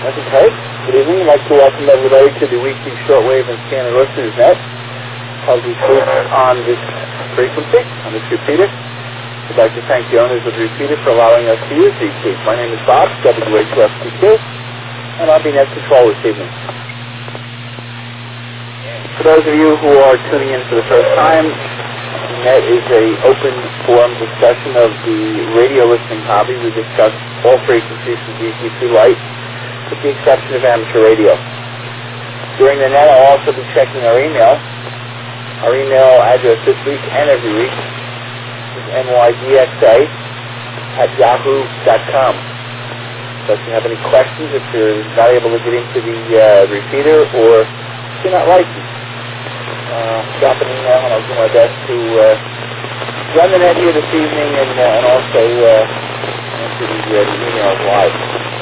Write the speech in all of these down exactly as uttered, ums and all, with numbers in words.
Okay. Good evening. I'd like to welcome everybody to the weekly shortwave and scanner listeners net of the truth on this frequency, on this repeater. I'd like to thank the owners of the repeater for allowing us to use these tweets. My name is Bob, W H two F T Q, and I'll be net control this evening. For those of you who are tuning in for the first time, Net is a open forum discussion of the radio listening hobby. We discuss all frequencies from D C to light, with the exception of amateur radio. During the net, I'll also be checking our email. Our email address this week and every week is N Y D X A at yahoo dot com. So if you have any questions, if you're not able to get into the uh, repeater or if you're not licensed, Uh, drop an email and I'll do my best to uh, run the net here this evening and, uh, and also uh, answer the, uh, the emails live.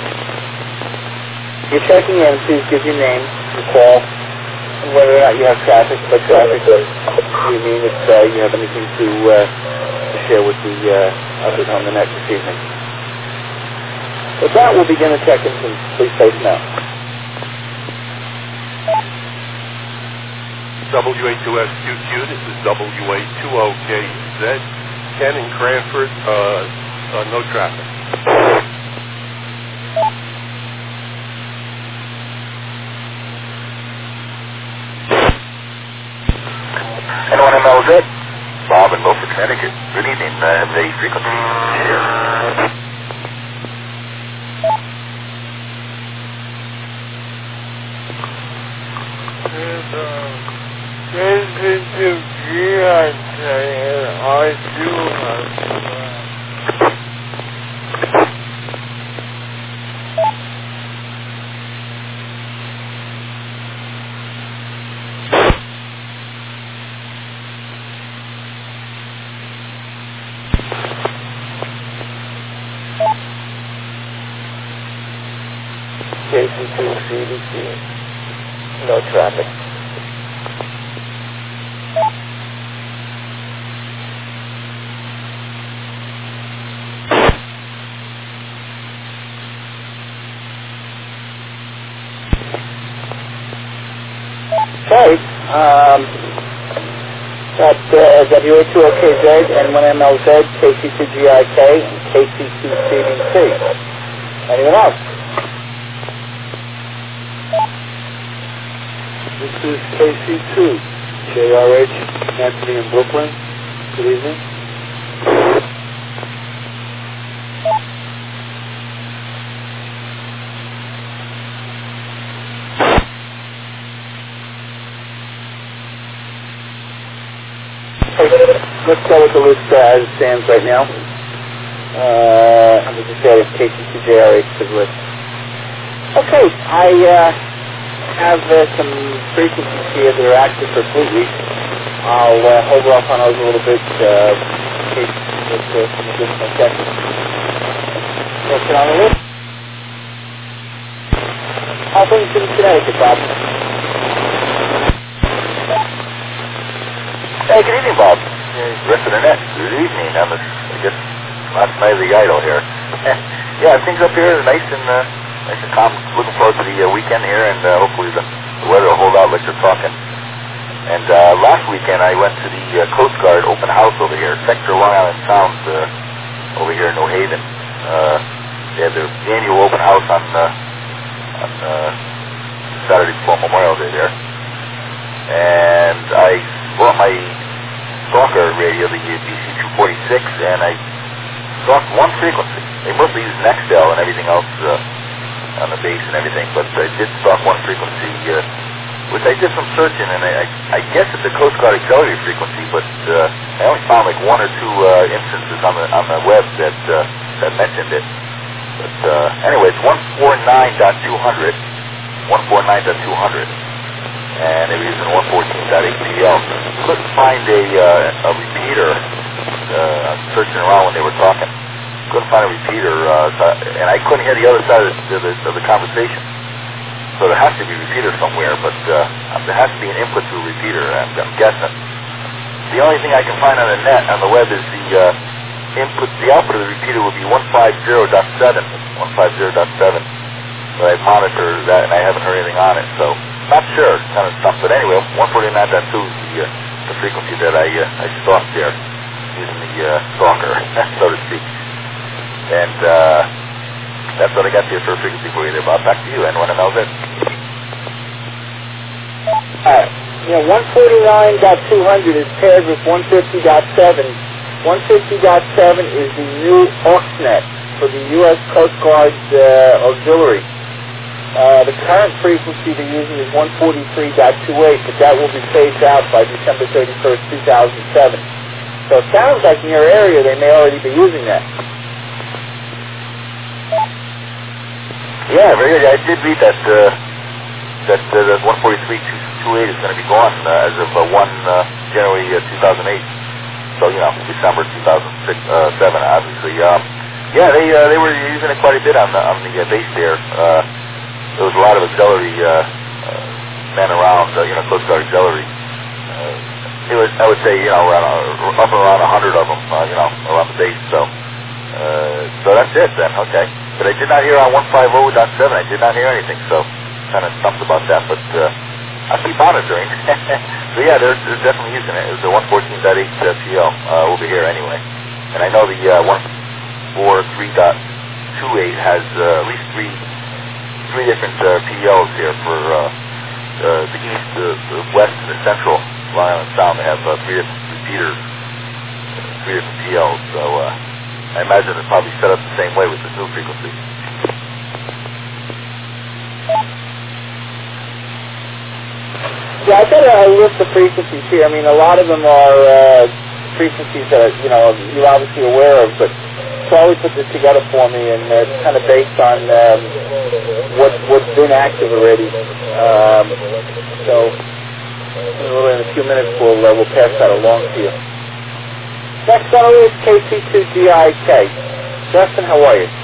If you're checking in, please give your name, your call, and whether or not you have traffic. By traffic, you mean if uh, you have anything to, uh, to share with the uh, others on the net this evening. With that, we'll begin the check-in. Please face now. W A two S Q Q, this is W A two O K Z, Ken in Cranford, uh, uh, no traffic. Anyone in L Z? Bob in Beaufort, Connecticut. Good evening. I have a frequency to share. This is the G I K and I do have K C two C D C. No traffic. Okay, um, got uh, W A two O K Z, N one M L Z, K C two G I K, and K C two C D C. Anyone else? This is K C two, J R H, Anthony in Brooklyn. Good evening. Let's go with the list uh, as it stands right now. Uh, I'm just adding K C two J R H to the list. Okay, I uh, have uh, some frequencies here that are active for Fleet Week. I'll uh, hold off on those a little bit uh, in case there's uh, some additional seconds. Let's get on the list. How are things in Connecticut, Bob? Hey, good evening, Bob. Rest of the net. Good evening. I'm, a, I guess, last night of the idol here. Yeah, things up here are nice and uh, nice and calm. Looking forward to the uh, weekend here, and uh, hopefully the, the weather will hold out like you're talking. And uh, last weekend I went to the uh, Coast Guard open house over here, Sector Long Island Sound, uh, over here in New Haven. Uh, they had their annual open house on uh, on uh, Saturday before Memorial Day there, and I brought my Stalker radio, the B C two forty-six, and I stalked one frequency. They mostly use Nextel and everything else uh, on the base and everything, but I did stalk one frequency, uh, which I did some searching, and I, I, I guess it's a Coast Guard auxiliary frequency, but uh, I only found like one or two uh, instances on the on the web that uh, that mentioned it. But uh, anyway, it's one forty-nine dot two hundred, one forty-nine dot two hundred. And they were using one fourteen dot eight P L. Couldn't find a, uh, a repeater, uh, searching around when they were talking. Couldn't find a repeater, uh, so, and I couldn't hear the other side of the, of the, of the conversation. So there has to be a repeater somewhere, but uh, there has to be an input to a repeater, I'm, I'm guessing. The only thing I can find on the net, on the web, is the uh, input, the output of the repeater would be one fifty dot seven, one fifty dot seven. but I monitor that and I haven't heard anything on it, so not sure. It's kind of stumped. But anyway, one forty-nine point two is the, uh, the frequency that I uh, I stalked there using the uh, stalker, so to speak. And uh, that's what I got there for a frequency for you there, Bob. Back to you. Anyone else it? Uh, you know, one forty-nine point two hundred is paired with one fifty point seven. one fifty point seven is the new AUXNet for the U S Coast Guard uh, auxiliary. Uh, the current frequency they're using is one forty-three point two eight, but that will be phased out by December thirty-first, two thousand seven. So it sounds like in your area they may already be using that. Yeah, very good. I did read that uh, that uh, that one forty-three point two eight is going to be gone uh, as of uh, one uh, January uh, two thousand eight. So, you know, December two thousand seven, obviously. Um, yeah, they uh, they were using it quite a bit on the, on the uh, base there. Uh, there was a lot of auxiliary uh, uh, men around, uh, you know, Coast Guard auxiliary. Uh, it was, I would say, you know, around, uh, up around a hundred of them, uh, you know, around the base. So, uh, so that's it then, okay. But I did not hear on one fifty point seven, I did not hear anything, so kind of stumped about that. But uh, I'll keep monitoring. So yeah, they're, they're definitely using it. It was the one fourteen point eight uh, P L uh, over here anyway. And I know the uh, one forty-three point two eight has uh, at least three three different uh, P Ls here for uh, uh, the east, the, the west, and the central Long Island Sound. They have uh, three different repeaters, three different P Ls. So uh, I imagine it's probably set up the same way with the new frequency. Yeah, I got a list of frequencies here. I mean, a lot of them are uh, frequencies that, you know, you're obviously aware of, but Charlie put this together for me, and uh, it's kind of based on um, what, what's been active already. Um, so, in a few minutes, we'll, uh, we'll pass that along to you. Next on is K C two G I K. Justin, how are you?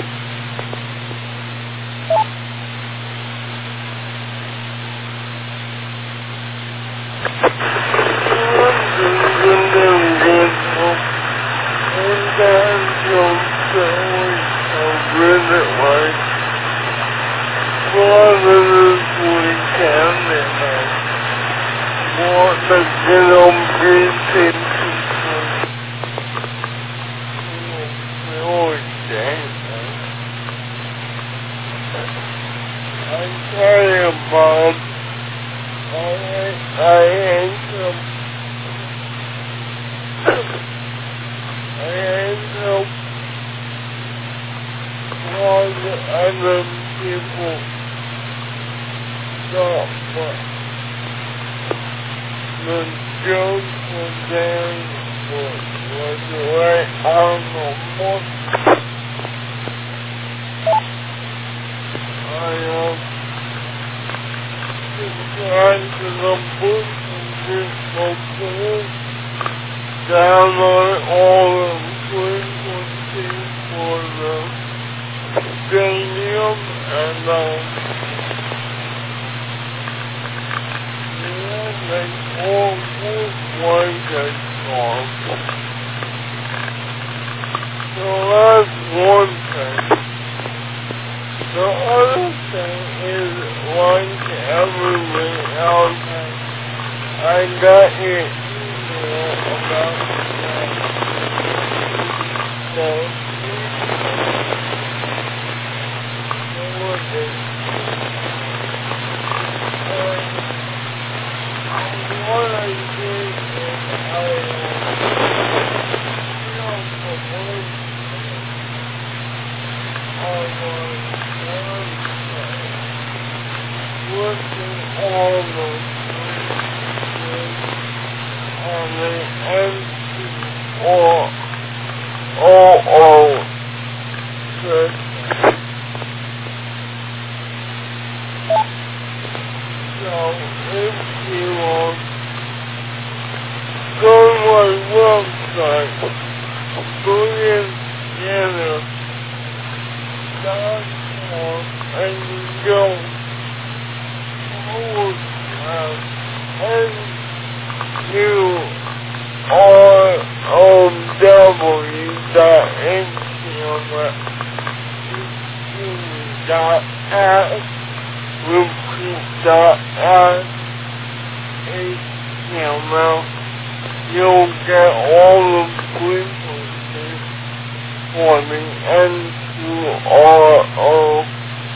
dot at repeat dot s h t m l. You'll get all the frequencies for the N two R O.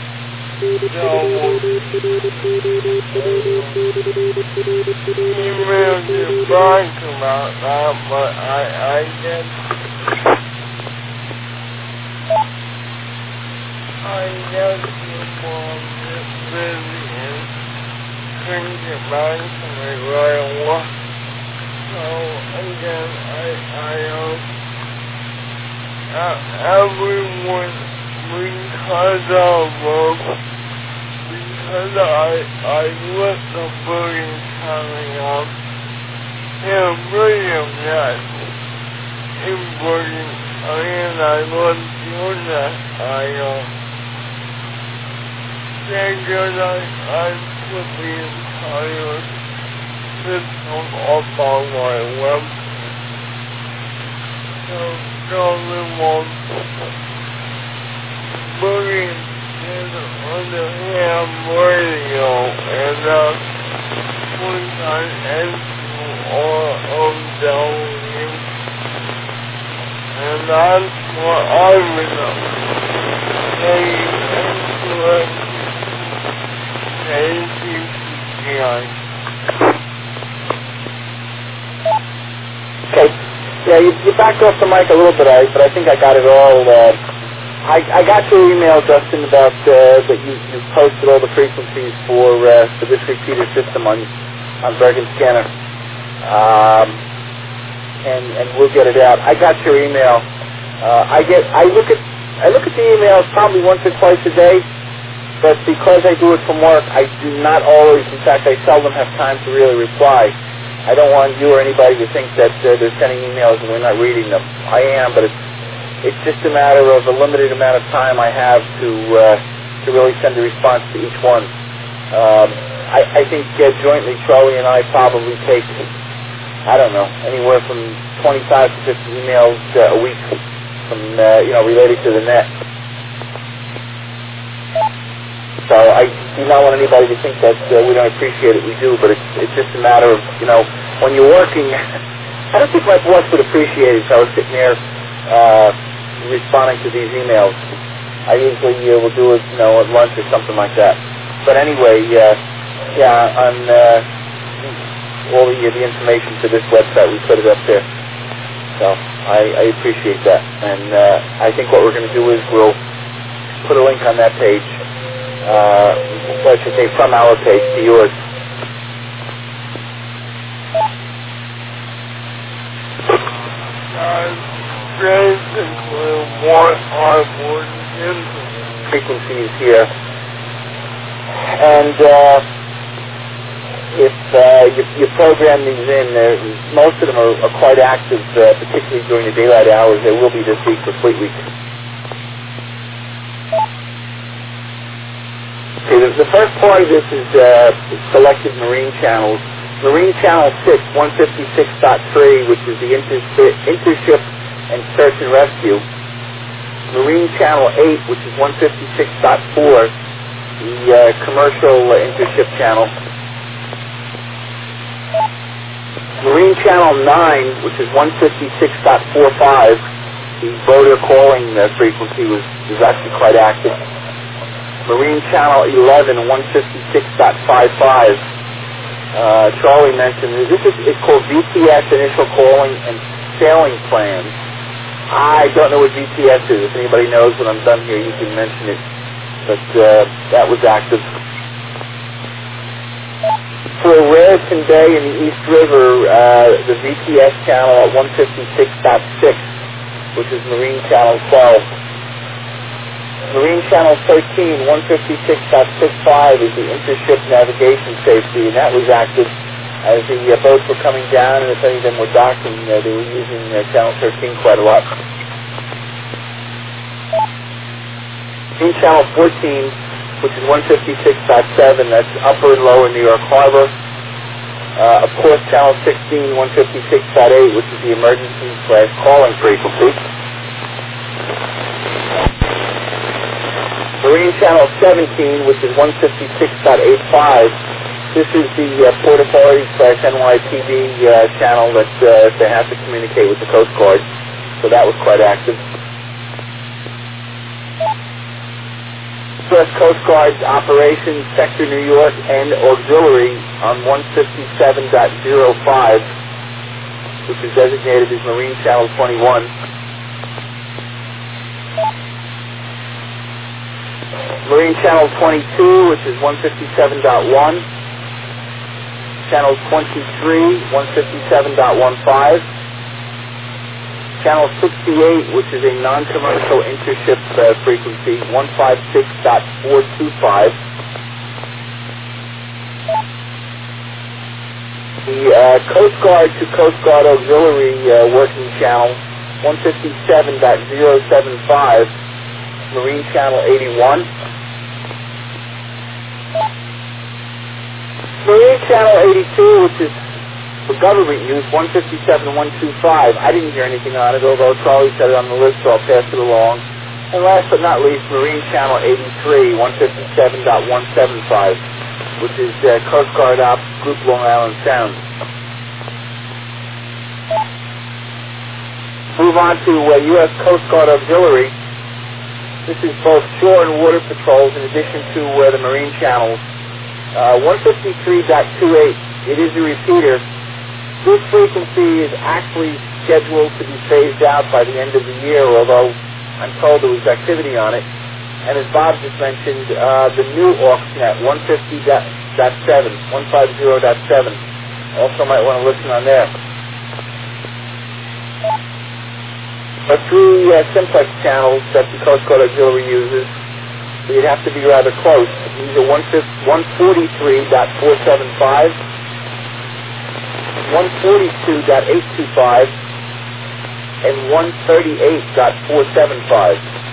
Email you back about that, but I, I guess I guess you will get busy and couldn't get back to me right away. So again, I I um uh, everyone because of um, because I I let the bullying coming up and William that in bullying and I was doing that I um figured I I put the entire system up on my website. So Government won't bullying is on the ham radio and uh one time N two R O W and that's what I've been saying into it A C T I. Okay. Yeah, you, you backed off the mic a little bit, I, but I think I got it all. Uh, I, I got your email, Justin, about uh, that you, you posted all the frequencies for uh, for this repeater system on on Bergen Scanner, um, and and we'll get it out. I got your email. Uh, I get I look at I look at the emails probably once or twice a day, but because I do it from work, I do not always. In fact, I seldom have time to really reply. I don't want you or anybody to think that uh, they're sending emails and we're not reading them. I am, but it's it's just a matter of a limited amount of time I have to uh, to really send a response to each one. Um, I, I think uh, jointly Charlie and I probably take, I don't know, anywhere from twenty-five to fifty emails uh, a week from uh, you know related to the net. So I do not want anybody to think that uh, we don't appreciate it. We do, but it's it's just a matter of, you know, when you're working, I don't think my boss would appreciate it if I was sitting there uh, responding to these emails. I usually uh, will do it, you know, at lunch or something like that. But anyway, uh, yeah, on uh, all the, the information for this website, we put it up there. So I, I appreciate that. And uh, I think what we're going to do is we'll put a link on that page. Uh, what I should say, from our page to yours. Uh, basically what I would into frequencies here. And uh, if uh, you, you program these in, uh, most of them are, are quite active, uh, particularly during the daylight hours. They will be this week for Fleet Week. Okay, the, the first part of this is uh, selected marine channels. Marine Channel six, one fifty-six point three, which is the inter intership and search and rescue. Marine Channel eight, which is one fifty-six point four, the uh, commercial uh, intership channel. Marine Channel nine, which is one fifty-six point four five, the boater calling uh, frequency was, was actually quite active. Marine Channel eleven, one fifty-six point five five. Uh, Charlie mentioned this is it's called V T S, Initial Calling and Sailing Plans. I don't know what V T S is. If anybody knows when I'm done here, you can mention it. But uh, that was active. For Raritan Bay in the East River, uh, the V T S channel at one fifty-six point six, which is Marine Channel twelve. Marine Channel thirteen, one fifty-six point six five is the intership navigation safety, and that was active as the uh, boats were coming down, and if any of them were docking, uh, they were using uh, Channel thirteen quite a lot. Marine Channel fourteen, which is one fifty-six point seven, that's upper and lower New York Harbor. Uh, of course, Channel sixteen, one fifty-six point eight, which is the emergency slash calling frequency. Marine Channel seventeen, which is one fifty-six point eight five. This is the uh, Port Authority slash N Y P D uh, channel that uh, they have to communicate with the Coast Guard. So that was quite active. U S Coast Guard's Operations Sector New York and Auxiliary on one fifty-seven point oh five, which is designated as Marine Channel twenty-one. Marine Channel twenty-two, which is one fifty-seven point one. Channel twenty-three, one fifty-seven point fifteen. Channel sixty-eight, which is a non-commercial intership uh, frequency, one fifty-six point four two five. The uh, Coast Guard to Coast Guard Auxiliary uh, working channel, one fifty-seven point oh seven five, Marine Channel eighty-one. Marine Channel eighty-two, which is for government use, one fifty-seven point one two five. I didn't hear anything on it, although Charlie said it on the list, so I'll pass it along. And last but not least, Marine Channel eighty-three, one fifty-seven point one seven five, which is uh, Coast Guard Ops Group Long Island Sound. Move on to uh, U S Coast Guard Auxiliary. This is both shore and water patrols in addition to uh, the marine channels. Uh, one fifty-three point two eight, it is a repeater. This frequency is actually scheduled to be phased out by the end of the year, although I'm told there was activity on it. And as Bob just mentioned, uh, the new AUXNet, one fifty point seven, one fifty point seven, also might want to listen on there. There are three uh, simplex channels that the Coast Guard Auxiliary uses. You'd have to be rather close. These are one forty-three point four seven five, one forty-two point eight two five, and one thirty-eight point four seven five.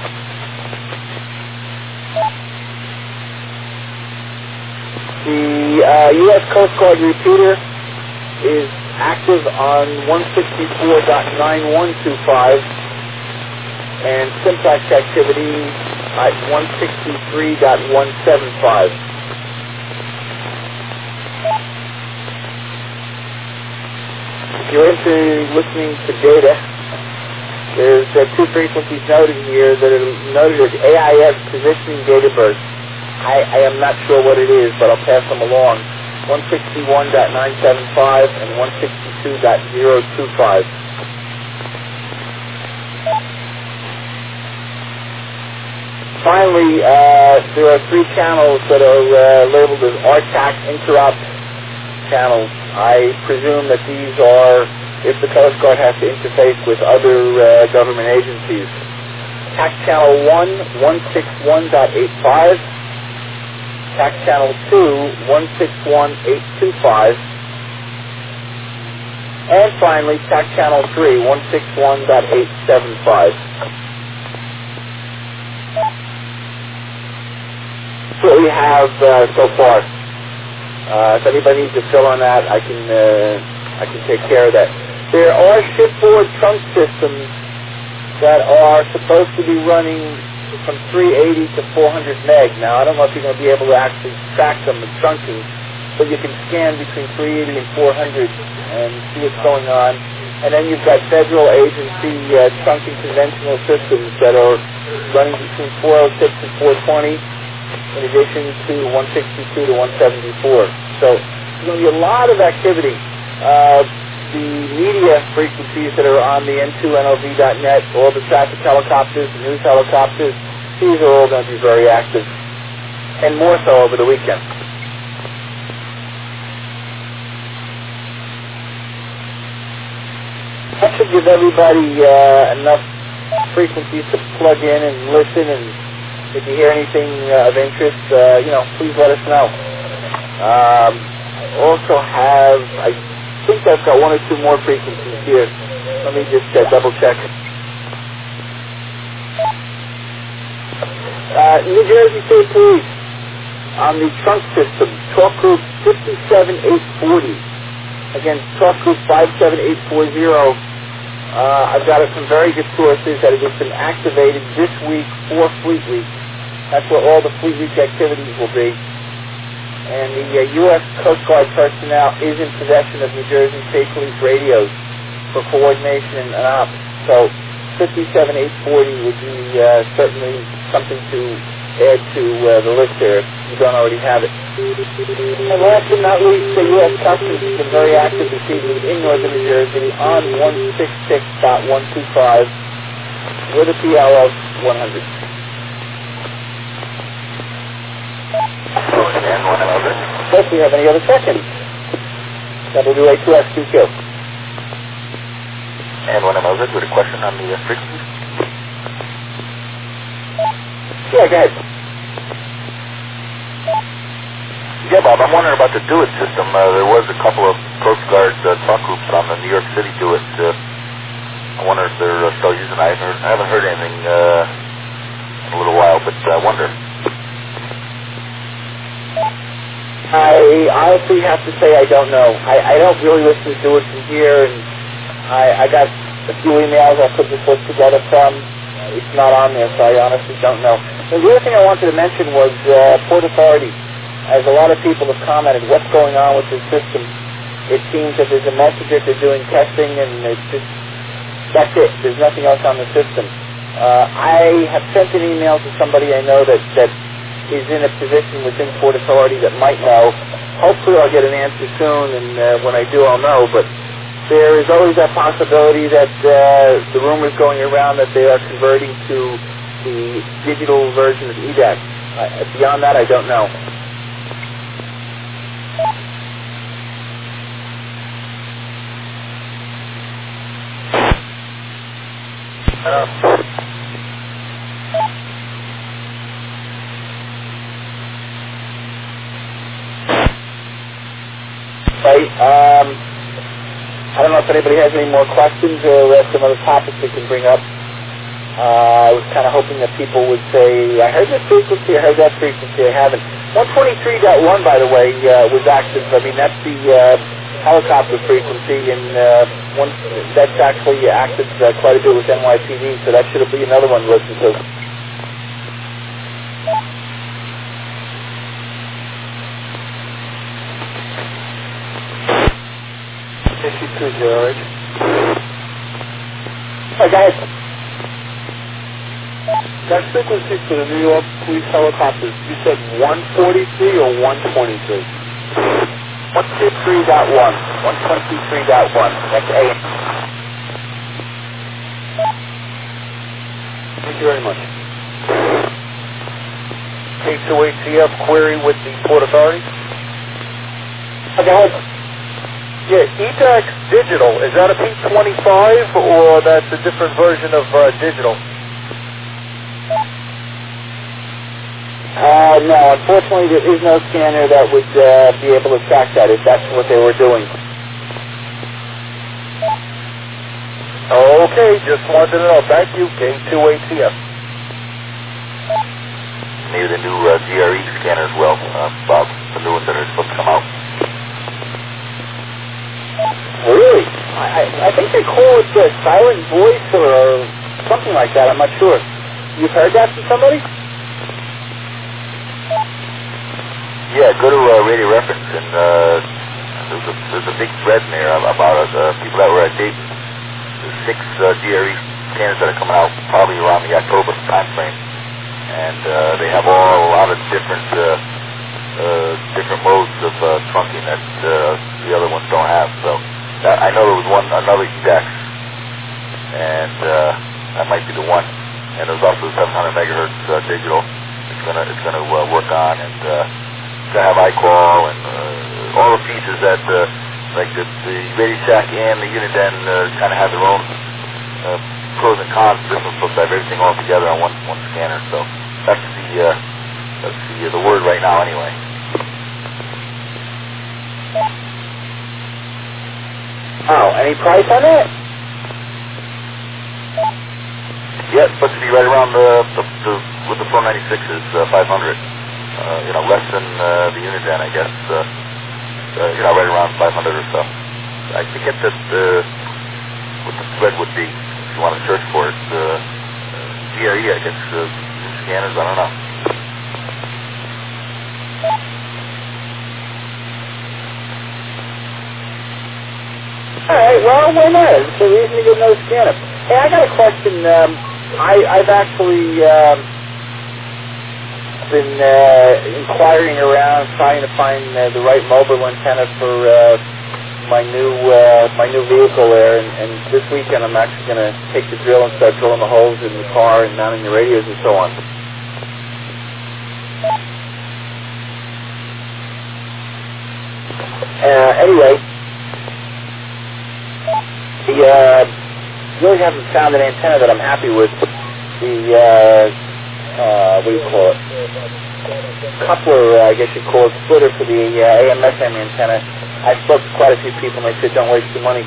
The uh, U S Coast Guard repeater is active on one sixty-four point nine one two five, and simplex activity at one sixty-three point one seven five. If you're into listening to data, there's uh, two frequencies noted here that are noted as A I S positioning data bursts. I, I am not sure what it is, but I'll pass them along. one sixty-one point nine seven five and one sixty-two point zero two five. Finally, uh, there are three channels that are uh, labeled as R T A C interrupt channels. I presume that these are if the Coast Guard has to interface with other uh, government agencies. T A C channel one, one sixty-one point eight five. T A C channel two, one sixty-one point eight two five. And finally, T A C channel three, one sixty-one point eight seven five. That's what we have uh, so far. Uh, if anybody needs to fill on that, I can uh, I can take care of that. There are shipboard trunk systems that are supposed to be running from three eighty to four hundred meg. Now, I don't know if you're going to be able to actually track them with trunking, but you can scan between three eighty and four hundred and see what's going on. And then you've got federal agency uh, trunking conventional systems that are running between four oh six and four twenty. In addition to one sixty-two to one seventy-four. So there's going to be a lot of activity. Uh, the media frequencies that are on the N two N O V dot net, all the traffic helicopters, the news helicopters, these are all going to be very active, and more so over the weekend. That should give everybody uh, enough frequencies to plug in and listen, and if you hear anything uh, of interest, uh, you know, please let us know. Um, I also have, I think I've got one or two more frequencies here. Let me just uh, double check. Uh, New Jersey State Police on the trunk system, talk group fifty-seven eight forty. Again, talk group five seven eight four zero. Uh, I've got it from very good sources that it has been activated this week for Fleet Week. That's where all the fleet reach activities will be. And the uh, U S Coast Guard personnel is in possession of New Jersey State Police radios for coordination and ops. So fifty-seven eight forty would be uh, certainly something to add to uh, the list there if you don't already have it. And last but not least, the U S Customs has been very active this evening in northern New Jersey on one sixty-six point one two five with a P L of one hundred. And one other. If we have any other questions, W A two X two Q. And one other with a question on the uh, frequency. Yeah, go ahead. Yeah, Bob, I'm wondering about the Do It system. Uh, there was a couple of Coast Guard uh, talk groups on the New York City Do It. Uh, I wonder if they're uh, still using it. I haven't heard, I haven't heard anything uh, in a little while, but I wonder. I honestly have to say I don't know. I, I don't really listen to Do It from here, and I, I got a few emails I put this list together from. It's not on there, so I honestly don't know. And the other thing I wanted to mention was uh, Port Authority. As a lot of people have commented, what's going on with this system? It seems that there's a message that they're doing testing, and it's just, that's it. There's nothing else on the system. Uh, I have sent an email to somebody I know that, that is in a position within Port Authority that might know. Hopefully I'll get an answer soon, and uh, when I do, I'll know. But there is always that possibility that uh, the rumors going around that they are converting to the digital version of E D A C. Uh, beyond that, I don't know. Um, Right. Um, I don't know if anybody has any more questions or uh, some other topics we can bring up. Uh, I was kind of hoping that people would say, I heard this frequency, I heard that frequency, I haven't. one twenty-three point one, by the way, uh, was active. I mean, that's the uh, helicopter frequency, and uh, one, that's actually active uh, quite a bit with N Y P D, so that should be another one to listen to. fifty-two zero eight. Oh, go ahead. That frequency for the New York police helicopters, you said one forty-three or one twenty-three? one twenty-three point one. one twenty-three point one. That's A M. Thank you very much. K two A T F query with the Port Authority. Oh, go ahead. Yeah, E D A C digital, is that a P twenty-five or that's a different version of uh, digital? Uh, no, unfortunately there is no scanner that would uh, be able to track that if that's what they were doing. Okay, just wanted to know. Thank you, K two A T F. Maybe the new uh, G R E scanner as well, uh, Bob, the new ones that are supposed to come out. Really? I, I think they call it uh, silent voice or something like that. I'm not sure. You've heard that from somebody? Yeah, go to uh, Radio Reference, and uh, there's, a, there's a big thread in there about uh, people that were at Dayton. There's six uh, G R E scanners that are coming out probably around the October time frame. And uh, they have all a lot of different uh, uh, different modes of uh, trunking that uh, the other ones don't have. So I know there was one, another E D A C, and uh, that might be the one. And there's also seven hundred megahertz uh, digital. It's gonna it's gonna uh, work on, and uh, it's gonna have iCall and uh, all the pieces that uh, like the, the Radio Shack and the Uniden uh, kind of have their own uh, pros and cons. This one's supposed to have everything all together on one one scanner. So that's the uh, that's the uh, the word right now, anyway. Oh, any price on that? Yeah, it's supposed to be right around the, the, the with the four ninety-sixes, uh, five hundred. Uh, you know, less than uh, the Uniden, I guess. Uh, uh, you know, right around five hundred or so. I forget that uh, what the spread would be if you want to search for it. Uh, G R E, I guess, uh, scanners. I don't know. All right, well, why not? It's a reason to get another scanner. Hey, I got a question. Um, I, I've actually um, been uh, inquiring around, trying to find uh, the right mobile antenna for uh, my new uh, my new vehicle there. And, and this weekend, I'm actually going to take the drill and start drilling the holes in the car and mounting the radios and so on. Uh, anyway, the, uh, really haven't found an antenna that I'm happy with. The, uh, uh, what do you call it? Coupler, uh, I guess you call it, splitter for the uh, A M F M antenna. I spoke to quite a few people and they said don't waste your money.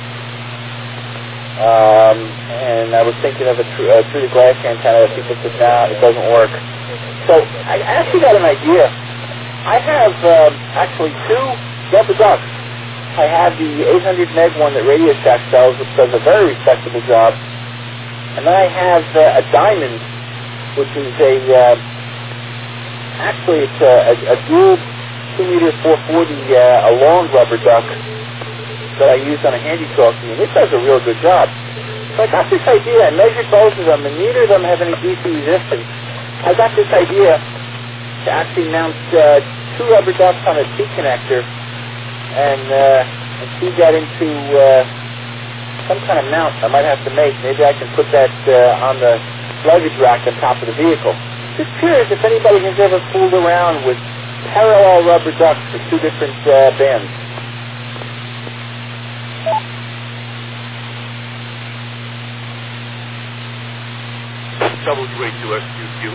Um, and I was thinking of a tr- uh, through the glass antenna. People said, nah, it doesn't work. So I actually got an idea. I have uh, actually two rubber ducks. I have the eight hundred meg one that Radio Shack sells, which does a very respectable job. And then I have uh, a diamond, which is a, uh, actually it's a, a, a dual two meter four forty, uh, a long rubber duck that I used on a handy talkie, and it does a real good job. So I got this idea, I measured both of them, and neither of them have any D C resistance. I got this idea to actually mount uh, two rubber ducks on a T connector and, uh, and feed that into uh, some kind of mount I might have to make. Maybe I can put that uh, on the luggage rack on top of the vehicle. Just curious if anybody has ever fooled around with parallel rubber ducks for two different uh, bands. W A two S Q Q.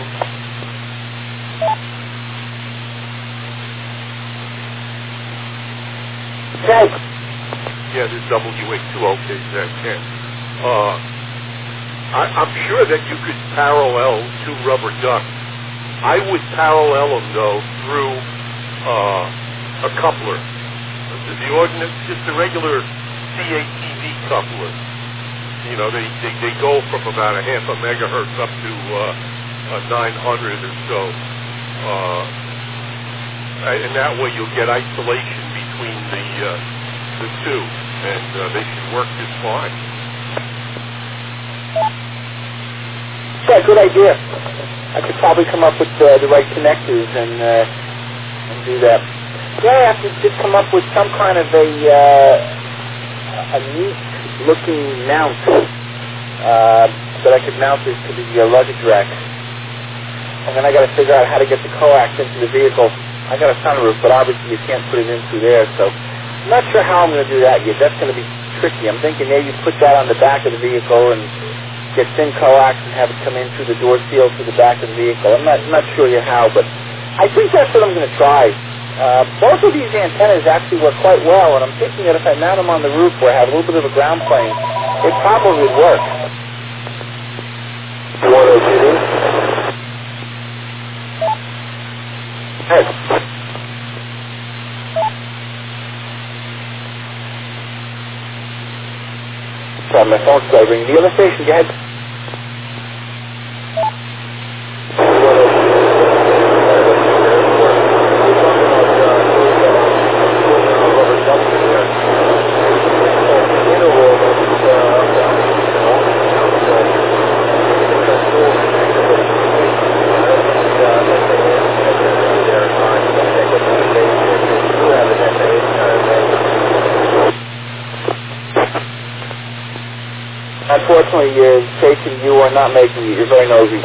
Okay. Yeah, this is W A two O K Z ten. Uh, I, I'm sure that you could parallel two rubber ducks. I would parallel them, though, through uh, a coupler. The, the ordinance, just a regular C A T V coupler. You know, they, they, they go from about a half a megahertz up to uh, a nine hundred or so. Uh, and that way you'll get isolation between the uh, the two, and uh, they should work just fine. Yeah, good idea. I could probably come up with uh, the right connectors and uh, and do that. Yeah, I have to just come up with some kind of a uh, a neat looking mount uh, that I could mount this to the uh, luggage rack. And then I got to figure out how to get the coax into the vehicle. I got a sunroof, but obviously you can't put it in through there, so I'm not sure how I'm going to do that yet. That's going to be tricky. I'm thinking maybe put that on the back of the vehicle and get thin coax and have it come in through the door seal through the back of the vehicle. I'm not, I'm not sure yet how, but I think that's what I'm going to try. Uh, both of these antennas actually work quite well, and I'm thinking that if I mount them on the roof where I have a little bit of a ground plane, it probably would work. You want to do this? Hey. Sorry, my phone's still ringing. The other station, go ahead. Unfortunately, uh, Jason, you are not making it. You're very nosy.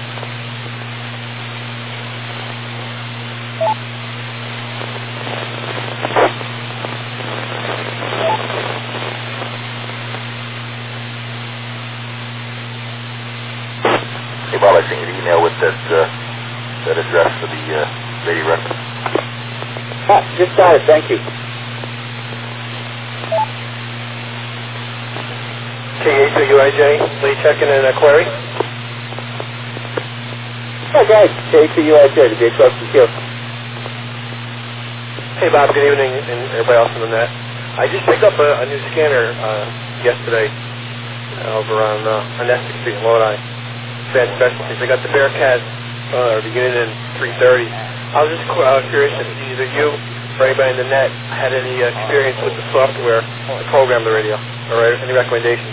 Hey, Bob, I sent you an email with that uh, that address for the uh, radio reference. Ah, just got it. Thank you. K eight two U I J, Lee checking in a query. Hi, guys. K eight two U I J, the J twelve C Q. Hey, Bob, good evening, and everybody else in the net. I just picked up a, a new scanner uh, yesterday uh, over on, uh, on Essex Street in Lodi. Fan Specialties. I got the Bearcat uh, beginning in three thirty. I was just uh, curious if either you for anybody in the net had any uh, experience with the software to program the radio, or any recommendations.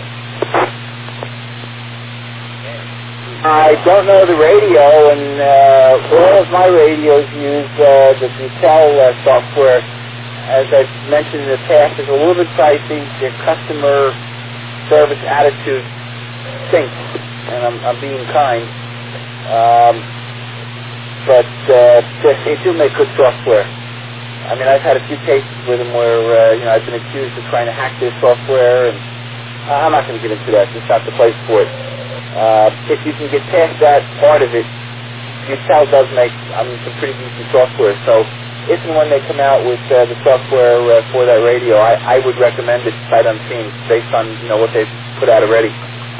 I don't know the radio, and uh, all of my radios use uh, the Butel uh, software. As I've mentioned in the past, it's a little bit pricey. Their customer service attitude stinks, and I'm, I'm being kind. Um, but uh, they, they do make good software. I mean, I've had a few cases with them where uh, you know I've been accused of trying to hack their software, and I'm not going to get into that. It's not the place for it. Uh, if you can get past that part of it, Butel does make I mean some pretty decent software. So if and when they come out with uh, the software uh, for that radio, I, I would recommend it sight unseen, based on you know what they've put out already.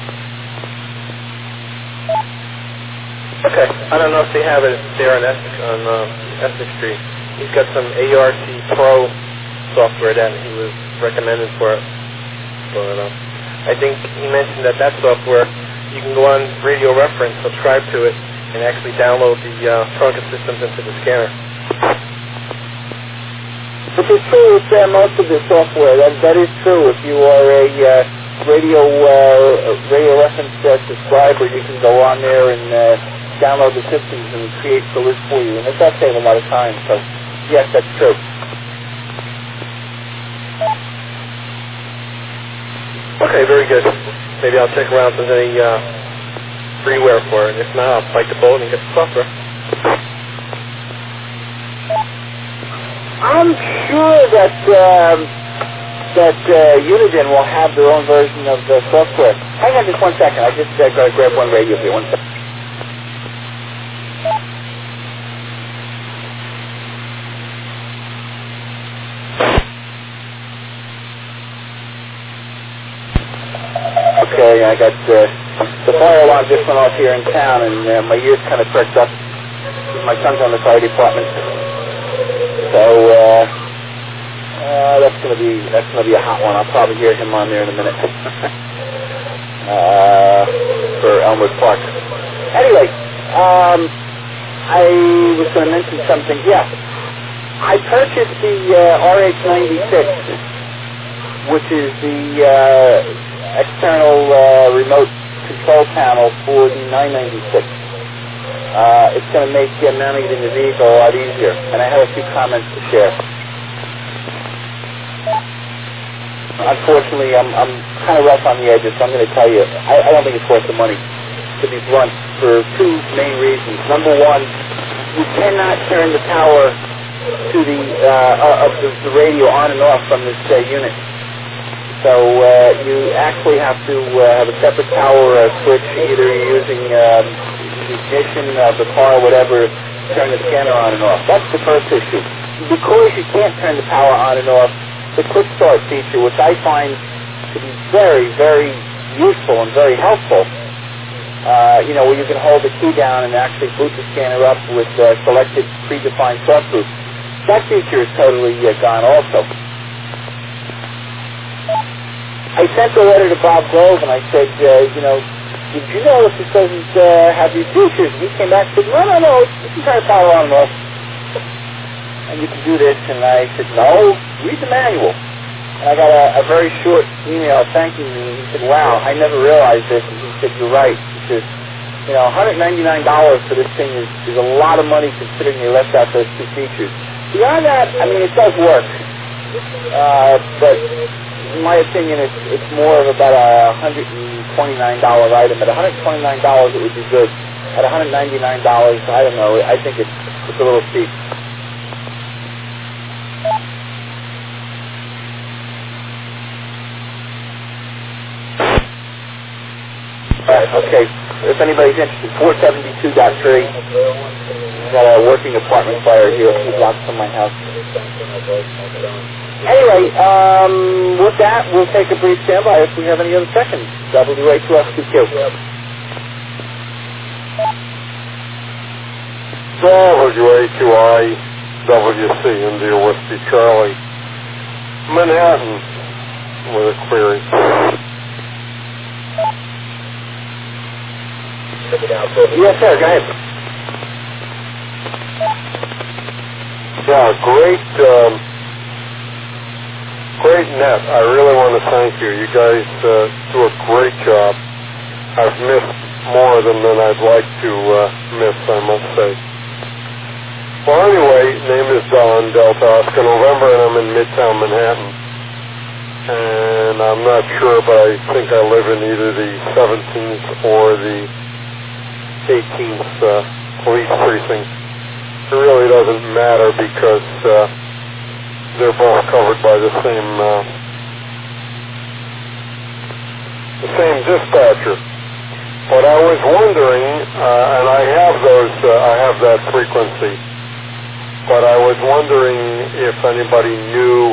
Okay, I don't know if they have it there on Essex, on uh, Essex Street. He's got some A R C Pro software that he was recommended for it. But uh, I think he mentioned that that software, you can go on Radio Reference, subscribe to it, and actually download the uh, trunking systems into the scanner. Which is true with uh, most of the software. That that is true. If you are a uh, radio uh, radio reference uh, subscriber, you can go on there and uh, download the systems and create the list for you, and it does save a lot of time. So yes, that's true. Okay, very good. Maybe I'll check around if there's any uh, freeware for it. If not, I'll bite the bullet and get the software. I'm sure that um, that uh, Uniden will have their own version of the software. Hang on just one second. I just uh, got to grab one radio here. One second. Okay, I got uh, the fire alarm just went off here in town, and uh, my ears kind of perked up. My son's on the fire department. So uh, uh, that's gonna be that's gonna be a hot one. I'll probably hear him on there in a minute uh, for Elmwood Park. Anyway, um, I was going to mention something. Yeah, I purchased the uh, R H ninety-six, which is the uh, external uh, remote control panel for the nine ninety-six. Uh, it's going to make uh, mounting it in the vehicle a lot easier. And I have a few comments to share. Unfortunately, I'm, I'm kind of rough on the edges, so I'm going to tell you, I, I don't think it's worth the money, to be blunt, for two main reasons. Number one, you cannot turn the power to the, uh, of the, the radio on and off from this uh, unit. So uh, you actually have to uh, have a separate power uh, switch, either you're using um, the ignition of the car or whatever, turn the scanner on and off. That's the first issue. Because you can't turn the power on and off, the quick start feature, which I find to be very, very useful and very helpful, uh, you know, where you can hold the key down and actually boot the scanner up with uh, selected predefined soft groups. That feature is totally uh, gone also. I sent a letter to Bob Grove and I said, uh, you know, did you know if this doesn't uh, have these features? And he came back and said, no, no, no, you can turn the power on and off. And you can do this. And I said, no, read the manual. And I got a, a very short email thanking me. He said, wow, I never realized this. And he said, you're right. He says, you know, one hundred ninety-nine dollars for this thing is, is a lot of money considering they left out those two features. Beyond that, I mean, it does work. Uh, but in my opinion, it's, it's more of about a one hundred twenty-nine dollars item. At one hundred twenty-nine dollars, it would be good. At one hundred ninety-nine dollars, I don't know, I think it's, it's a little steep. Uh, okay, if anybody's interested, four seventy-two point three. I've got a working apartment fire here a few blocks from my house. Anyway, um, with that, we'll take a brief standby if we have any other seconds. W A two F two Q. W A two I W C India Whiskey Charlie, Manhattan, with a query. Yes, sir, go ahead. Yeah, great, um, great net. I really want to thank you. You guys uh, do a great job. I've missed more than, than I'd like to uh, miss, I must say. Well, anyway, name is Don, Delta Oscar November, and I'm in Midtown Manhattan. And I'm not sure, but I think I live in either the seventeenth or the eighteenth uh, police precinct. It really doesn't matter because uh, they're both covered by the same uh, the same dispatcher. But I was wondering, uh, and I have those, uh, I have that frequency. But I was wondering if anybody knew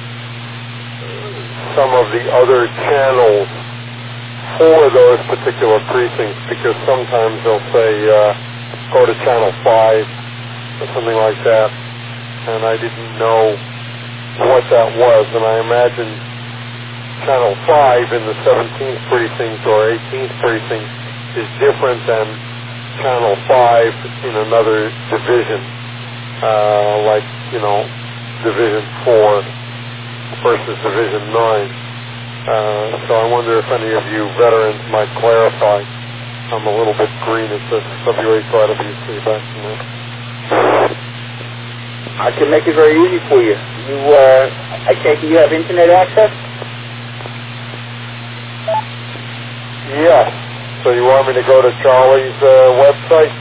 some of the other channels for those particular precincts, because sometimes they'll say uh, go to channel five. Or something like that, and I didn't know what that was, and I imagine channel five in the seventeenth precinct or eighteenth precinct is different than channel five in another division, uh, like, you know, division four versus division nine. Uh, so I wonder if any of you veterans might clarify. I'm a little bit green at the W H Y W C back from there. I can make it very easy for you. You, uh, I take it you have internet access? Yeah. So you want me to go to Charlie's uh, website?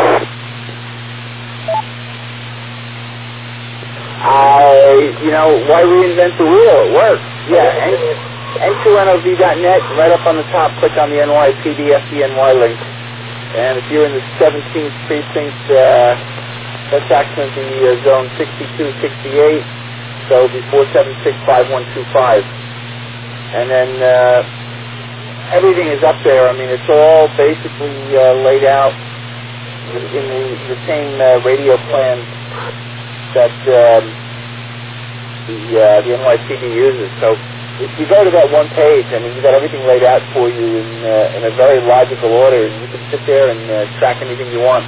I, you know, why reinvent the wheel? It works. Yeah, N two N O V dot net, right up on the top, click on the N Y P D F D N Y link. And if you're in the seventeenth precinct, uh, that's actually the uh, zone sixty-two sixty-eight, so it'll be four seven six five one two five. And then uh, everything is up there. I mean, it's all basically uh, laid out in the, the same uh, radio plan that um, the, uh, the N Y P D uses. So if you go to that one page, I mean, you've got everything laid out for you in, uh, in a very logical order, and you can sit there and uh, track anything you want.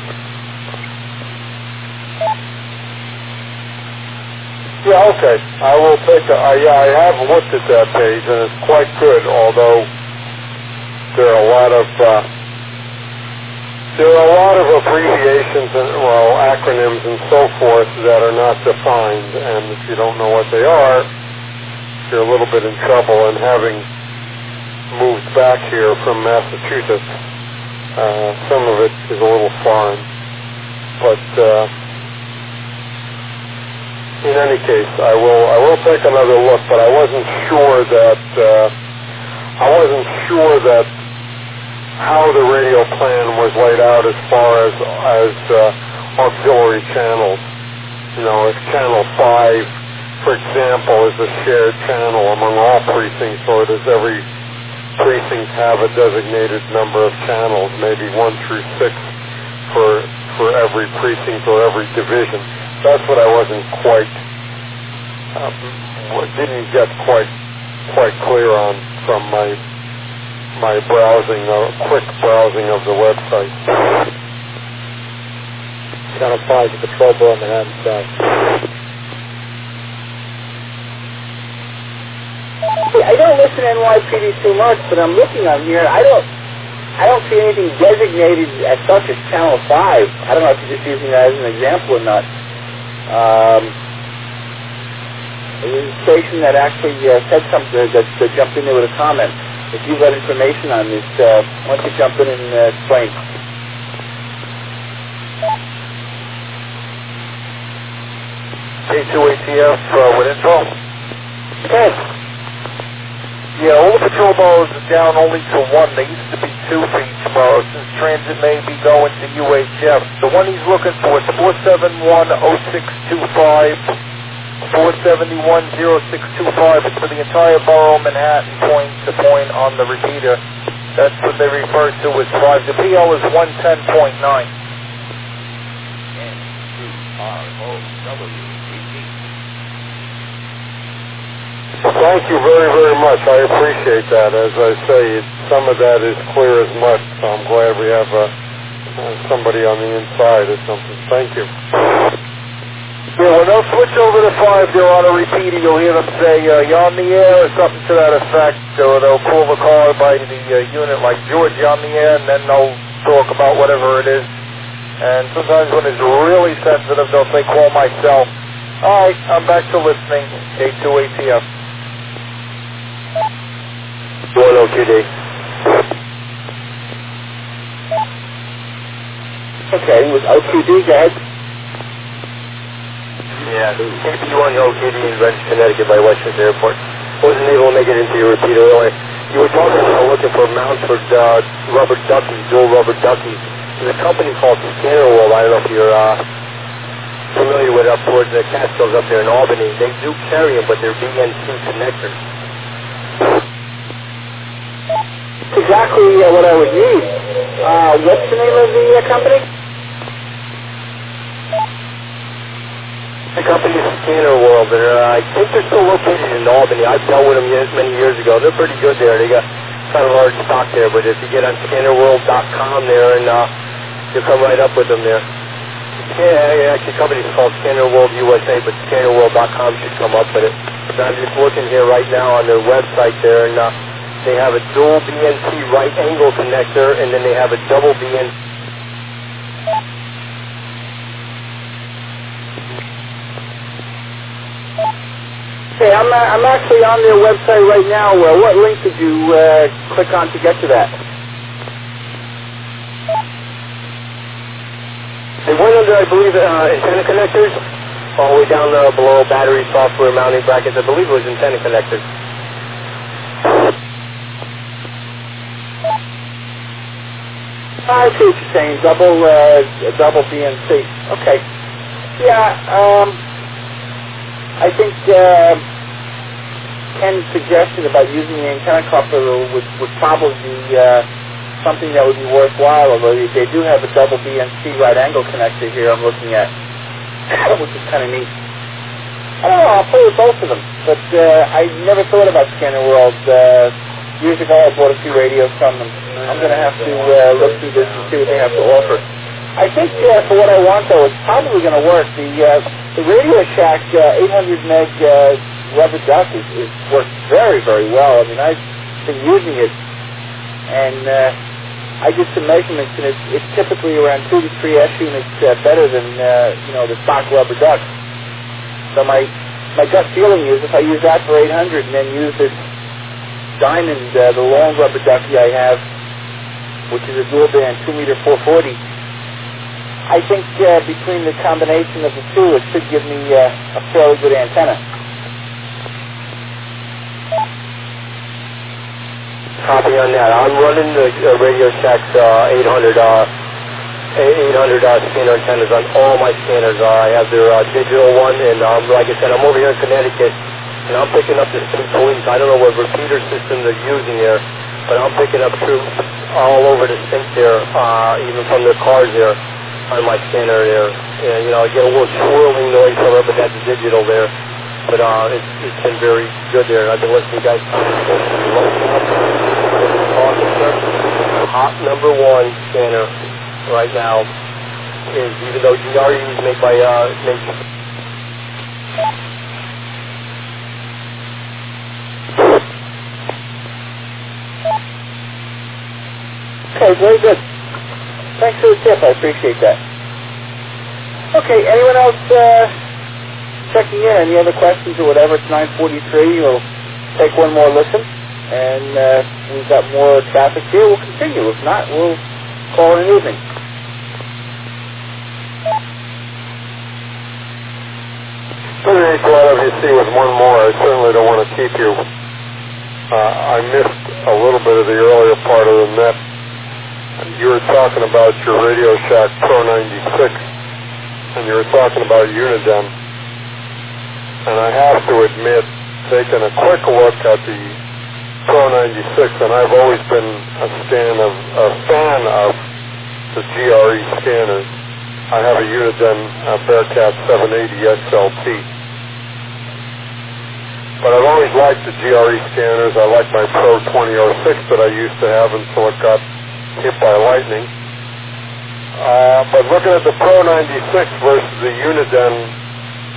Yeah, okay. I will take a, uh, yeah, I have looked at that page, and it's quite good, although there are a lot of, uh, there are a lot of abbreviations and, well, acronyms and so forth that are not defined, and if you don't know what they are, you're a little bit in trouble. And having moved back here from Massachusetts, uh, some of it is a little foreign, but, uh, in any case, I will I will take another look, but I wasn't sure that uh, I wasn't sure that how the radio plan was laid out as far as as uh, auxiliary channels. You know, if channel five, for example, is a shared channel among all precincts, or does every precinct have a designated number of channels, maybe one through six for for every precinct or every division? That's what I wasn't quite, uh, didn't get quite, quite clear on from my my browsing, uh, quick browsing of the website. Channel five, the patrol boat on Manhattan South. I don't listen to N Y P D too much, but I'm looking on here. I don't, I don't see anything designated as such as Channel five. I don't know if you're just using that as an example or not. Um, there's a station that actually uh, said something that, that jumped in there with a comment. If you've got information on this, uh, why don't you jump in and uh, explain? K two A T F uh, with info. Okay. Yeah, all the patrol boats are down only to one. They used to be two for each boat, since transit may be going to U H F. The one he's looking for is four seven one oh six two five, four seven one oh six two five. It's for the entire borough of Manhattan, point to point on the repeater. That's what they refer to as five. The P L is one ten point nine. N two R O W. Thank you very, very much. I appreciate that. As I say, it, some of that is clear as mud, so I'm glad we have uh, uh, somebody on the inside or something. Thank you. Yeah, when they'll switch over to five, they're on a repeater. You'll hear them say, uh, you're on the air, or something to that effect. Or they'll call the caller by the uh, unit like, George, you're on the air, and then they'll talk about whatever it is. And sometimes when it's really sensitive, they'll say, call my cell. All right, I'm back to listening. eight two A T F. one O Q D. Okay, with O Q D, go ahead. Yeah, K P one O Q D in Greenwich, Connecticut by Westchester Airport. Wasn't able to make it into your repeater earlier. You were talking about looking for mounts for uh, rubber duckies, dual rubber duckies. There's a company called Scanner World. I don't know if you're uh, familiar with it, up towards the Catskills up there in Albany. They do carry them, but they're B N C connectors. Exactly uh, what I would need. Uh, what's the name of the uh, company? The company is Scanner World. They're, uh, I think they're still located in Albany. I've dealt with them years, many years ago. They're pretty good there. They got kind of large stock there, but if you get on scanner world dot com there, and uh, you'll come right up with them there. Yeah, actually, the company's called Scanner World U S A, but scanner world dot com should come up with it. And I'm just looking here right now on their website there, and uh, they have a dual B N C right angle connector, and then they have a double B N C. Okay, I'm, uh, I'm actually on their website right now. Uh, what link did you uh, click on to get to that? They went under, I believe, uh, antenna connectors, all the way down uh, below battery, software, mounting brackets. I believe it was antenna connectors. I see what you're saying. Double, uh, double B N C. Okay. Yeah. Um, I think uh, Ken's suggestion about using the antenna coupler would, would probably be uh, something that would be worthwhile, although they, they do have a double B N C right angle connector here I'm looking at, which is kind of neat. I don't know, I'll play with both of them, but uh, I never thought about Scanner World. Uh, years ago I bought a few radios from them. I'm going to have to uh, look through this and see what they have to offer. I think uh, for what I want, though, it's probably going to work. The uh, the Radio Shack uh, eight hundred meg uh, rubber duck is, is works very, very well. I mean, I've been using it, and uh, I did some measurements, and it's, it's typically around two to three S units uh, better than uh, you know the stock rubber duck. So my my gut feeling is if I use that for eight hundred and then use this Diamond, uh, the long rubber ducky I have, which is a dual band two meter four forty. I think uh, between the combination of the two, it should give me uh, a fairly good antenna. Copy on that. I'm running the uh, Radio Shack's uh, eight hundred uh, eight hundred uh, scanner antennas on all my scanners. Uh, I have their uh, digital one, and um, like I said, I'm over here in Connecticut, and I'm picking up the state police. I don't know what repeater system they're using there, but I'm picking up troops all over the state there, uh, even from their cars there. On my scanner there, and, you know, I get a little swirling noise from it, but that's digital there. But uh, it's, it's been very good there. I've been listening to you guys. Hot number one scanner right now is, even though G R E is made by uh, made. Okay, very good. Thanks for the tip. I appreciate that. Okay, anyone else uh, checking in? Any other questions or whatever? It's nine forty-three. We'll take one more listen, and uh, we've got more traffic here. We'll continue. If not, we'll call it an evening. Senator glad of you see with one more. I certainly don't want to keep you. Uh, I missed a little bit of the earlier part of the net. You were talking about your Radio Shack Pro ninety-six, and you were talking about Uniden. And I have to admit, taking a quick look at the Pro ninety-six, and I've always been a fan of a fan of the G R E scanners. I have a Uniden uh, Bearcat seven eighty X L T. But I've always liked the G R E scanners. I like my Pro twenty oh six that I used to have until it got hit by lightning. Uh, but looking at the Pro ninety-six versus the Uniden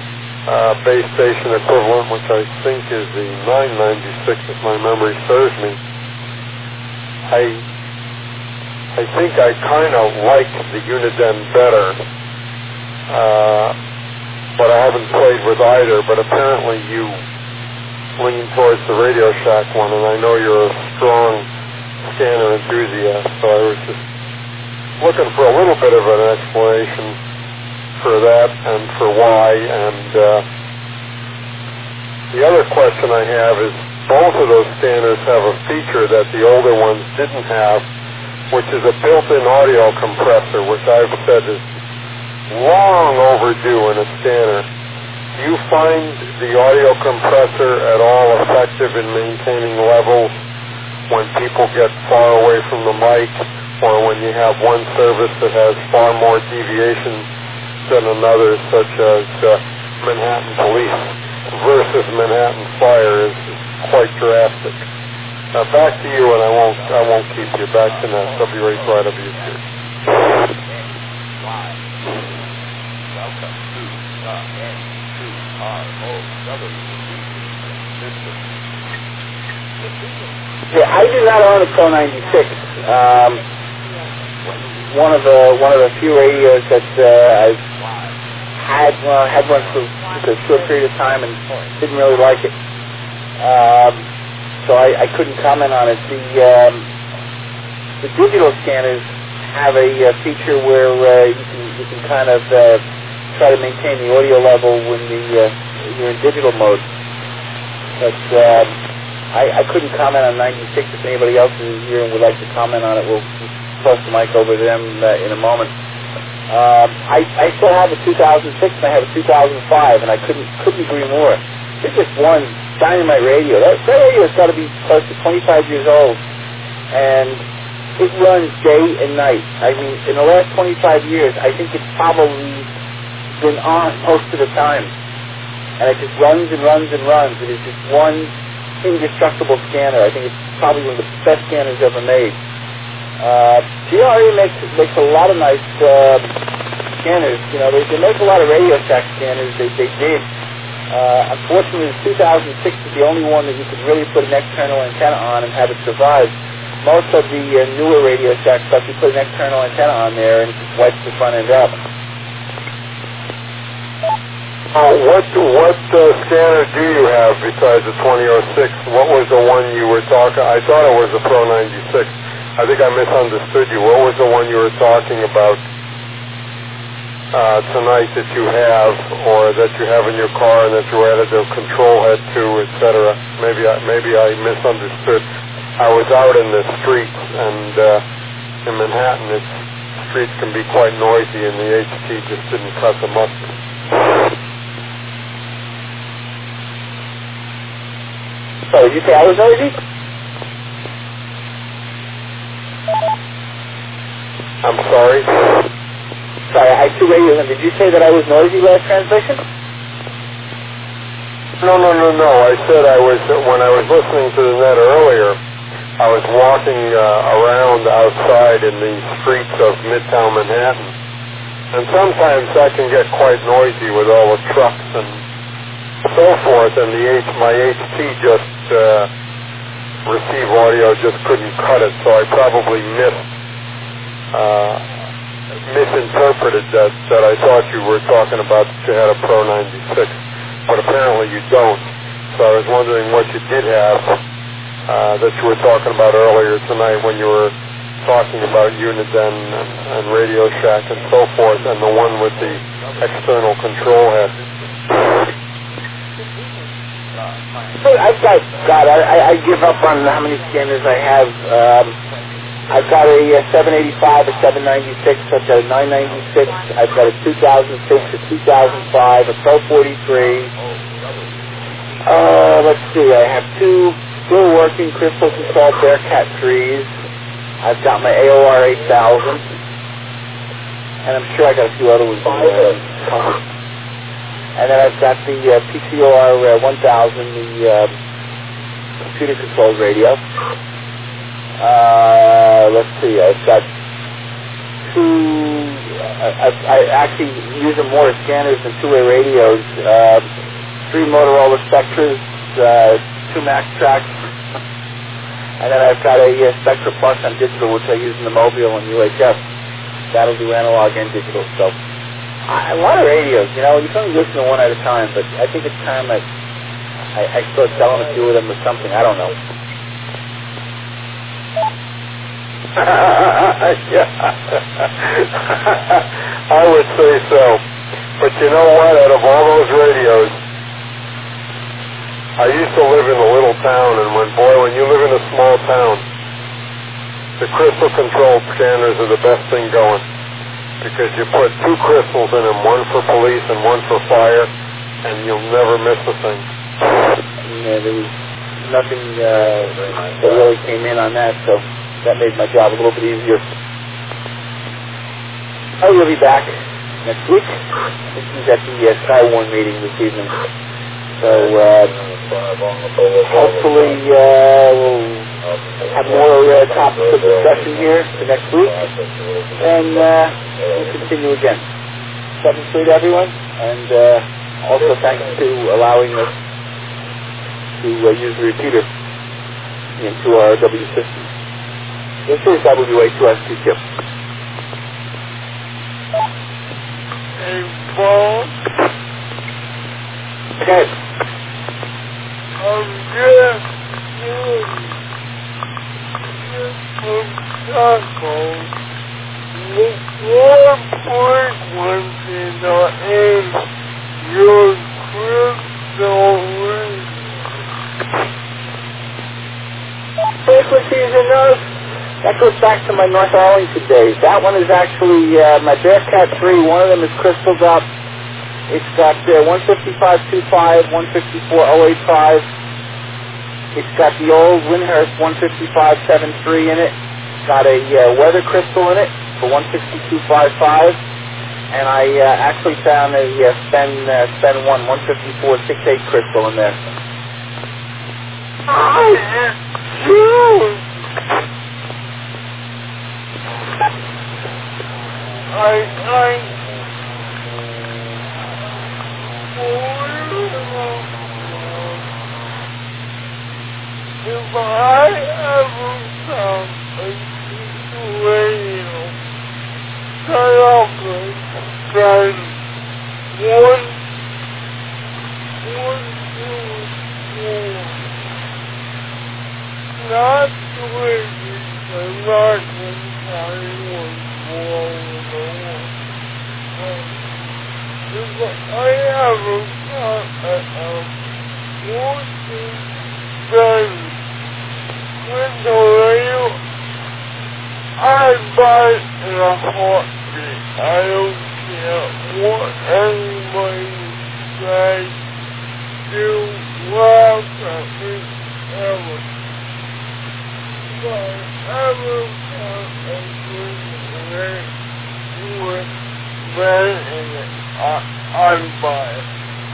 uh, base station equivalent, which I think is the nine ninety-six, if my memory serves me. I I think I kind of like the Uniden better, uh, but I haven't played with either. But apparently you lean towards the Radio Shack one, and I know you're a strong scanner enthusiast, so I was just looking for a little bit of an explanation for that and for why. And uh, the other question I have is, both of those scanners have a feature that the older ones didn't have, which is a built-in audio compressor, which I've said is long overdue in a scanner. Do you find the audio compressor at all effective in maintaining levels when people get far away from the mic, or when you have one service that has far more deviation than another, such as uh, Manhattan Police versus Manhattan Fire is quite drastic? Now back to you, and I won't I won't keep you. Back to that W H Y W Q. Welcome to the N two R O W system. Yeah, I do not own a Pro ninety-six. Um, one of the one of the few radios that uh, I've had uh, had one for just a short period of time and didn't really like it. Um, so I, I couldn't comment on it. The um, the digital scanners have a, uh feature where uh, you can you can kind of uh, try to maintain the audio level when the uh, you're in digital mode. But um, I, I couldn't comment on ninety-six. If anybody else is here and would like to comment on it, we'll toss the mic over to them uh, in a moment. Um, I, I still have a two thousand six and I have a two thousand five, and I couldn't couldn't agree more. It's just one dynamite radio. That, that radio has got to be close to twenty-five years old, and it runs day and night. I mean, in the last twenty-five years, I think it's probably been on most of the time, and it just runs and runs and runs. It is just one indestructible scanner. I think it's probably one of the best scanners ever made. Uh, G R E makes makes a lot of nice uh, scanners. You know, they, they make a lot of Radio Shack scanners. They they did. Uh, unfortunately, the two thousand six is the only one that you could really put an external antenna on and have it survive. Most of the uh, newer Radio Shack stuff, you put an external antenna on there and it just wipes the front end up. Uh, what what uh, scanner do you have besides the twenty oh six? What was the one you were talking? I thought it was the Pro ninety-six. I think I misunderstood you. What was the one you were talking about uh, tonight that you have, or that you have in your car, and that you added the control head to, et cetera? Maybe I, maybe I misunderstood. I was out in the streets, and uh, in Manhattan, it's, streets can be quite noisy, and the H T just didn't cut the mustard. So did you say I was noisy? I'm sorry? Sorry, I had two radios, and did you say that I was noisy last transmission? No, no, no, no. I said I was, when I was listening to the net earlier, I was walking uh, around outside in the streets of Midtown Manhattan, and sometimes that can get quite noisy with all the trucks and so forth, and the H, my H T just uh, receive audio just couldn't cut it, so I probably missed, uh, misinterpreted that, that I thought you were talking about that you had a Pro ninety-six, but apparently you don't. So I was wondering what you did have uh, that you were talking about earlier tonight when you were talking about Uniden and, and Radio Shack and so forth, and the one with the external control head. I've got, God, I, I give up on how many scanners I have. Um, I've got a, a seven eighty-five, a seven ninety-six, I've got a nine ninety-six, I've got a two thousand six, a two thousand five, a Pro forty-three. Uh, let's see, I have two still working crystal controlled Bearcat threes. I've got my A O R eight thousand, and I'm sure I got a few other ones. Uh, And then I've got the uh, P C O R uh, one thousand, the uh, computer-controlled radio. Uh, let's see, I've got two, uh, I, I actually use more scanners than two-way radios. Uh, three Motorola Spectras, uh, two Max Tracks, and then I've got a uh, Spectra Plus on digital, which I use in the Mobile and U H F. That'll do analog and digital. So I, a lot of radios, you know, you can only listen to one at a time, but I think it's time I, I, I start selling a few of them or something. I don't know. I would say so. But you know what? Out of all those radios, I used to live in a little town, and when, boy, when you live in a small town, the crystal controlled scanners are the best thing going, because you put two crystals in them, one for police and one for fire, and you'll never miss a thing. Yeah, there was nothing uh, that really came in on that, so that made my job a little bit easier. I will be back next week. This is at the uh, Skywarn meeting this evening. So uh, hopefully uh, we'll have more uh, topics of discussion here for next week. And uh, we'll continue again. Seven Street, everyone. And uh, also thanks to allowing us to uh, use the repeater into our W system. This is W A two S T Q. Hey, Paul. Okay. I'm just doing some tacos with more frequency than your crystal ring. Frequency is enough. That goes back to my North Arlington days. That one is actually uh, my Bearcat three. One of them is crystalled up. It's got uh, one fifty-five point two five, one fifty-four point oh eight five. It's got the old Windhurst one fifty-five point seven three in it. It's got a uh, weather crystal in it for one sixty-two point five five. And I uh, actually found a uh, Spen, uh, Spen one one fifty-four point six eight crystal in there. I do. I, I, if I ever found a radio set up and one, one, two, four, not three, but not one, one, if I ever got a working gun with the radio, I'd buy it in a heartbeat. I don't care what anybody says, do laugh at me ever. If I ever got a good radio with red in it, I, I'd buy it.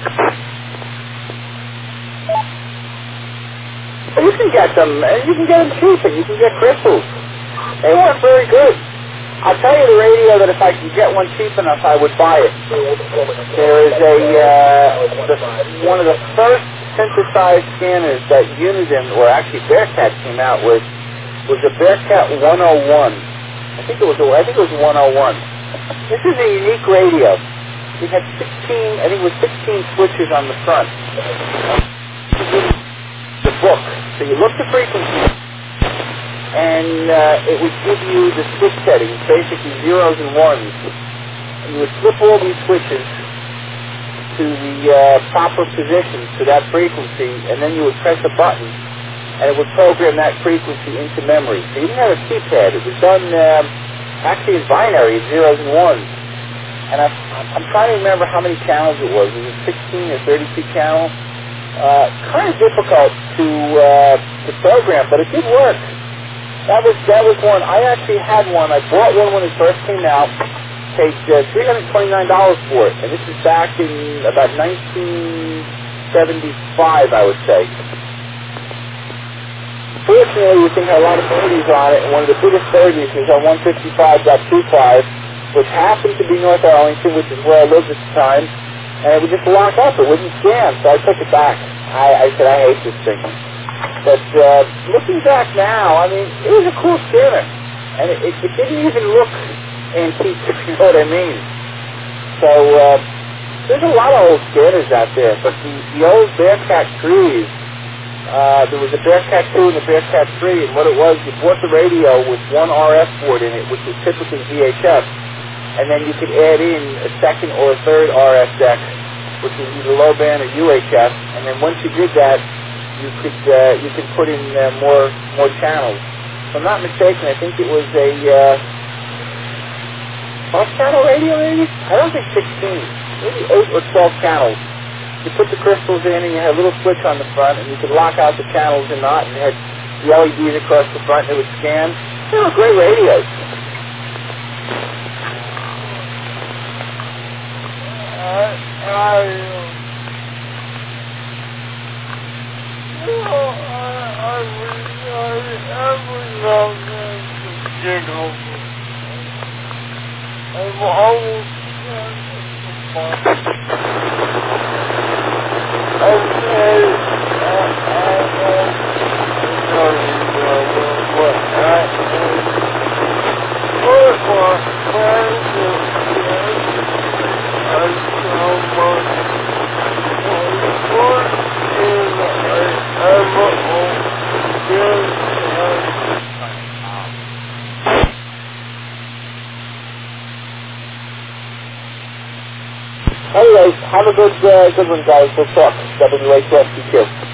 You can get them. You can get them cheap, and you can get crystals. They weren't very good. I'll tell you the radio that if I could get one cheap enough, I would buy it. There is a uh, the, one of the first synthesized scanners that Uniden, or actually Bearcat, came out with was a Bearcat one oh one. I think it was. A, I think it was one oh one. This is a unique radio. It had sixteen. I think it was sixteen switches on the front. The book. So you look the frequency, and uh, it would give you the switch settings, basically zeros and ones. And you would flip all these switches to the uh, proper positions to that frequency, and then you would press a button, and it would program that frequency into memory. So you didn't have a keypad. It was done uh, actually in binary, zeros and ones. And I, I'm trying to remember how many channels it was. Was it sixteen or thirty-two channels? Uh, kind of difficult to uh, to program, but it did work. That was that was one. I actually had one. I bought one when it first came out. Paid uh, three hundred twenty-nine dollars for it, and this is back in about nineteen seventy-five, I would say. Fortunately, we think had a lot of thirties on it, and one of the biggest thirties was on one fifty-five point two five, which happened to be North Arlington, which is where I lived at the time, and it would just lock up. It wouldn't scan, so I took it back. I, I said, I hate this thing. But uh, looking back now, I mean, it was a cool scanner, and it, it, it didn't even look antique, if you know what I mean. So uh, there's a lot of old scanners out there, but the, the old Bearcat threes, uh, there was a Bearcat two and a Bearcat three, and what it was, you bought the radio with one R F board in it, which was typically V H F, and then you could add in a second or a third R F deck, which was either low band or U H F, and then once you did that, you could uh, you could put in uh, more more channels. If I'm not mistaken, I think it was a uh, twelve channel radio, maybe? I don't think sixteen, maybe eight or twelve channels. You put the crystals in, and you had a little switch on the front, and you could lock out the channels or not, and you had the L E Ds across the front that would scan. They were great radios. I, I, you know, I, I, I, I would love them to get over. I've always done it before. I said, I, I, I, don't remember what I said. What was friends of friends? I so much. What is I ever did Anyways, have a good, uh, good one, guys. We'll talk. W H S T two.